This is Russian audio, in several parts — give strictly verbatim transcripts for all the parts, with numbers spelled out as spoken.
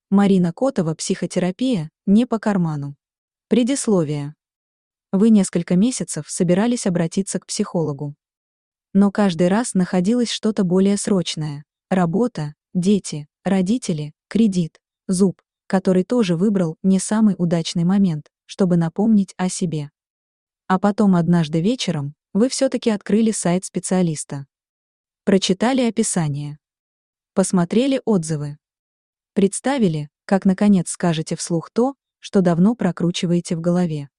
Марина Котова, психотерапия, не по карману. Предисловие. Вы несколько месяцев собирались обратиться к психологу. Но каждый раз находилось что-то более срочное. Работа, дети, родители, кредит, зуб, который тоже выбрал не самый удачный момент, чтобы напомнить о себе. А потом однажды вечером вы все-таки открыли сайт специалиста. Прочитали описание. Посмотрели отзывы. Представили, как наконец скажете вслух то, что давно прокручиваете в голове.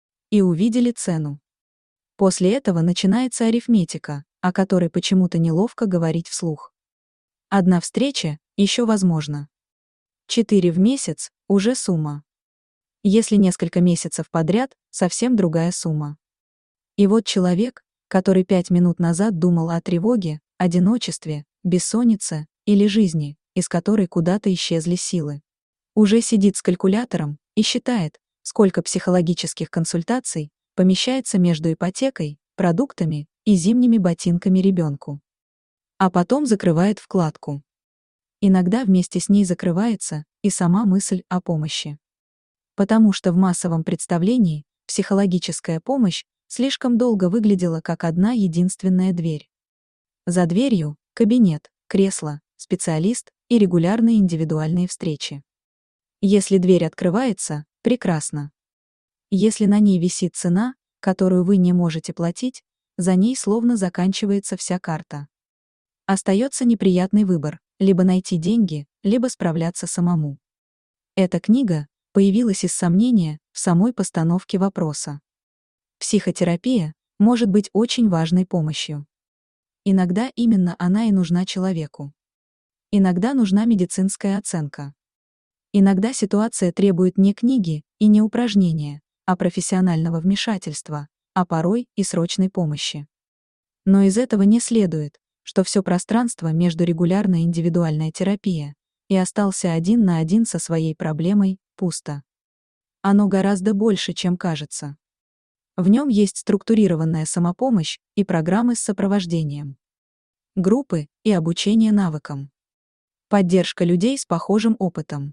И увидели цену. После этого начинается арифметика, о которой почему-то неловко говорить вслух. Одна встреча еще возможно. Четыре в месяц – уже сумма. Если несколько месяцев подряд – совсем другая сумма. И вот человек, который пять минут назад думал о тревоге, одиночестве, бессоннице или жизни, из которой куда-то исчезли силы, уже сидит с калькулятором и считает, сколько психологических консультаций помещается между ипотекой, продуктами и зимними ботинками ребенку. А потом закрывает вкладку. Иногда вместе с ней закрывается и сама мысль о помощи. Потому что в массовом представлении психологическая помощь слишком долго выглядела как одна единственная дверь. За дверью – кабинет, кресло, специалист и регулярные индивидуальные встречи. Если дверь открывается, прекрасно. Если на ней висит цена, которую вы не можете платить, за ней словно заканчивается вся карта. Остается неприятный выбор – либо найти деньги, либо справляться самому. Эта книга появилась из сомнения в самой постановке вопроса. Психотерапия может быть очень важной помощью. Иногда именно она и нужна человеку. Иногда нужна медицинская оценка. Иногда ситуация требует не книги и не упражнения, а профессионального вмешательства, а порой и срочной помощи. Но из этого не следует, что все пространство между регулярной индивидуальной терапией и остался один на один со своей проблемой пусто. Оно гораздо больше, чем кажется. В нем есть структурированная самопомощь и программы с сопровождением. Группы и обучение навыкам. Поддержка людей с похожим опытом.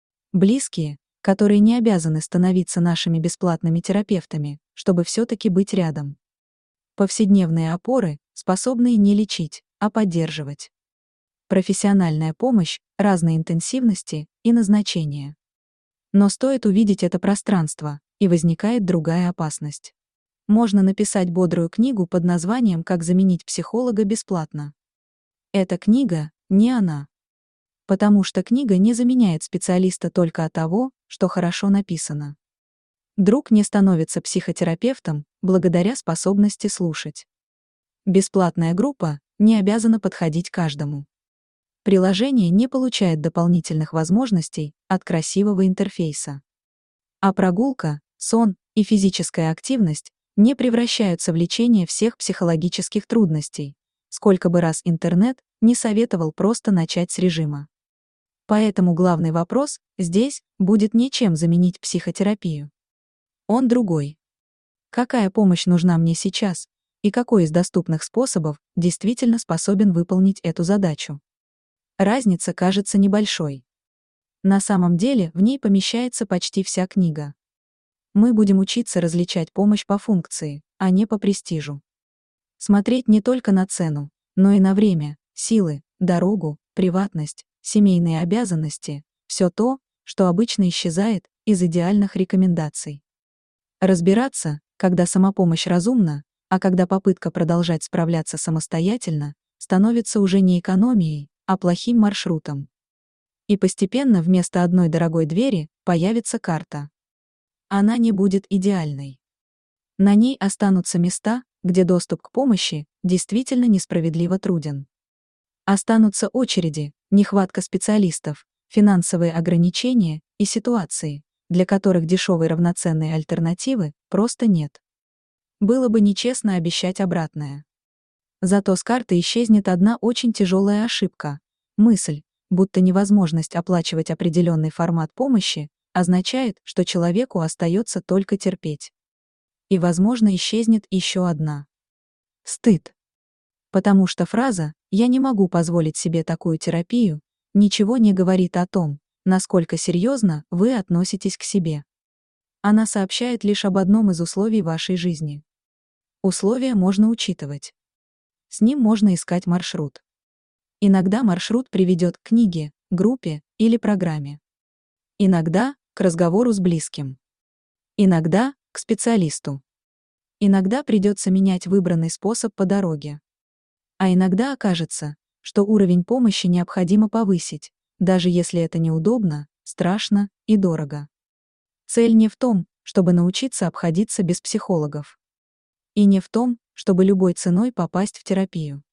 Близкие, которые не обязаны становиться нашими бесплатными терапевтами, чтобы все-таки быть рядом. Повседневные опоры, способные не лечить, а поддерживать. Профессиональная помощь разной интенсивности и назначения. Но стоит увидеть это пространство, и возникает другая опасность. Можно написать бодрую книгу под названием «Как заменить психолога бесплатно». Эта книга не она. Потому что книга не заменяет специалиста только от того, что хорошо написано. Друг не становится психотерапевтом благодаря способности слушать. Бесплатная группа не обязана подходить каждому. Приложение не получает дополнительных возможностей от красивого интерфейса. А прогулка, сон и физическая активность не превращаются в лечение всех психологических трудностей, сколько бы раз интернет не советовал просто начать с режима. Поэтому главный вопрос здесь будет не чем заменить психотерапию. Он другой. Какая помощь нужна мне сейчас, и какой из доступных способов действительно способен выполнить эту задачу? Разница кажется небольшой. На самом деле в ней помещается почти вся книга. Мы будем учиться различать помощь по функции, а не по престижу. Смотреть не только на цену, но и на время, силы, дорогу, приватность, семейные обязанности, все то, что обычно исчезает из идеальных рекомендаций. Разбираться, когда самопомощь разумна, а когда попытка продолжать справляться самостоятельно, становится уже не экономией, а плохим маршрутом. И постепенно вместо одной дорогой двери появится карта. Она не будет идеальной. На ней останутся места, где доступ к помощи действительно несправедливо труден. Останутся очереди, нехватка специалистов, финансовые ограничения и ситуации, для которых дешевой равноценной альтернативы просто нет. Было бы нечестно обещать обратное. Зато с карты исчезнет одна очень тяжелая ошибка. Мысль, будто невозможность оплачивать определенный формат помощи, означает, что человеку остается только терпеть. И, возможно, исчезнет еще одна. Стыд. Потому что фраза «я не могу позволить себе такую терапию» ничего не говорит о том, насколько серьезно вы относитесь к себе. Она сообщает лишь об одном из условий вашей жизни. Условия можно учитывать. С ним можно искать маршрут. Иногда маршрут приведет к книге, группе или программе. Иногда к разговору с близким. Иногда к специалисту. Иногда придется менять выбранный способ по дороге. А иногда окажется, что уровень помощи необходимо повысить, даже если это неудобно, страшно и дорого. Цель не в том, чтобы научиться обходиться без психологов. И не в том, чтобы любой ценой попасть в терапию.